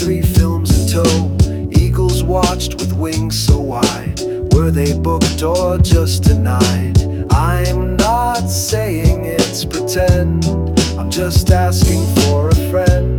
3 films in tow, eagles watched with wings so wide. Were they booked or just denied? I'm not saying it's pretend, I'm just asking for a friend.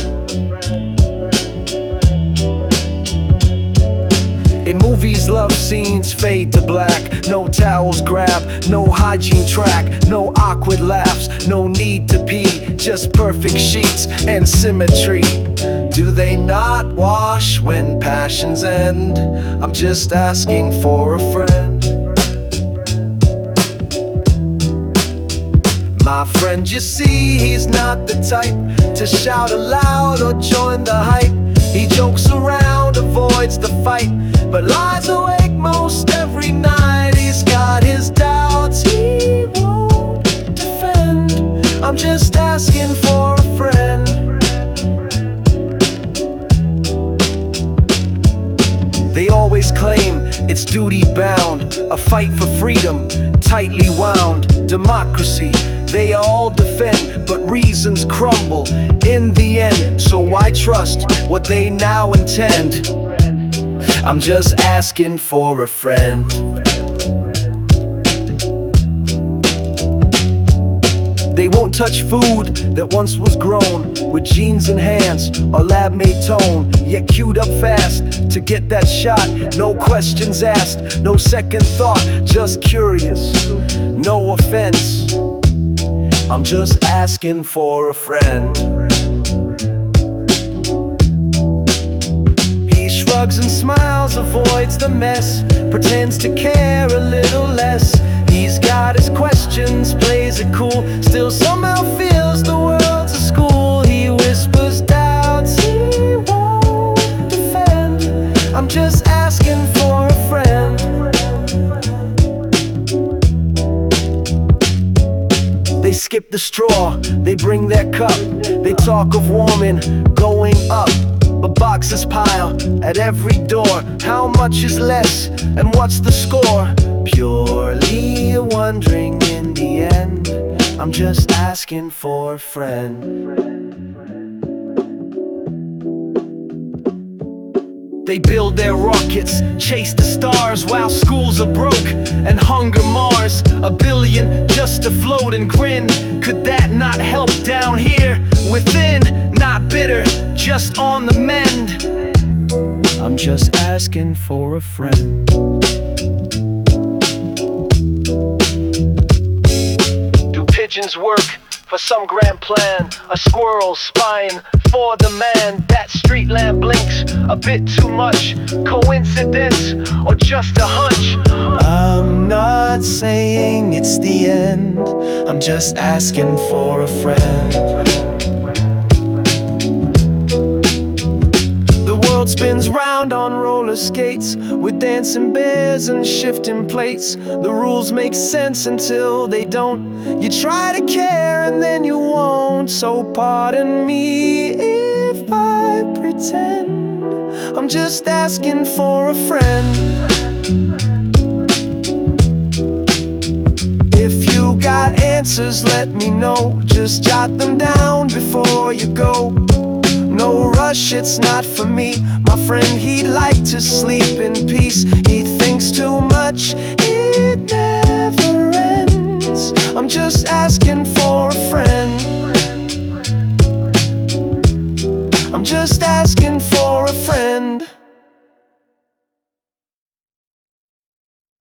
In movies, love scenes fade to black. No towels grab, no hygiene track, no awkward laughs, no need to pee, just perfect sheets and symmetry. Do they not wash when passions end? I'm just asking for a friend. My friend, you see, he's not the type to shout aloud or join the hype. He jokes around, avoids the fight, but lies awake most every night. He's got his doubts, he won't defend. I'm just asking for a friend. They always claim it's duty bound, a fight for freedom, tightly wound. Democracy, they all defend, but reasons crumble in the end. So why trust what they now intend? I'm just asking for a friend. They won't touch food that once was grown with genes enhanced or lab-made tone, yet queued up fast to get that shot. No questions asked, no second thought, just curious, no offense. I'm just asking for a friend. He shrugs and smiles, avoids the mess, pretends to care a little less. He's got his questions, plays it cool, still somehow feels the world's a school. He whispers doubts, he won't defend. I'm just asking for a friend. They skip the straw, they bring their cup. They talk of warming, going up. But boxes pile at every door. How much is less and what's the score? Purely wondering in the end. I'm just asking for a friend. They build their rockets, chase the stars while schools are broke and hunger mars. A billion just to float and grin. Could that not help down here within? Not bitter, just on the mend. I'm just asking for a friend. Do pigeons work for some grand plan? A squirrel spying for the man. That street lamp blinks a bit too much. Coincidence or just a hunch? I'm not saying it's the end, I'm just asking for a friend. The world spins round on roller skates with dancing bears and shifting plates. The rules make sense until they don't. You try to care and then you won't. So pardon me if I pretend. I'm just asking for a friend. If you got answers, let me know. Just jot them down before you go. No rush, it's not for me. My friend, he'd like to sleep in peace. He thinks too much, it never ends. I'm just asking for a friend. I'm just asking for a friend.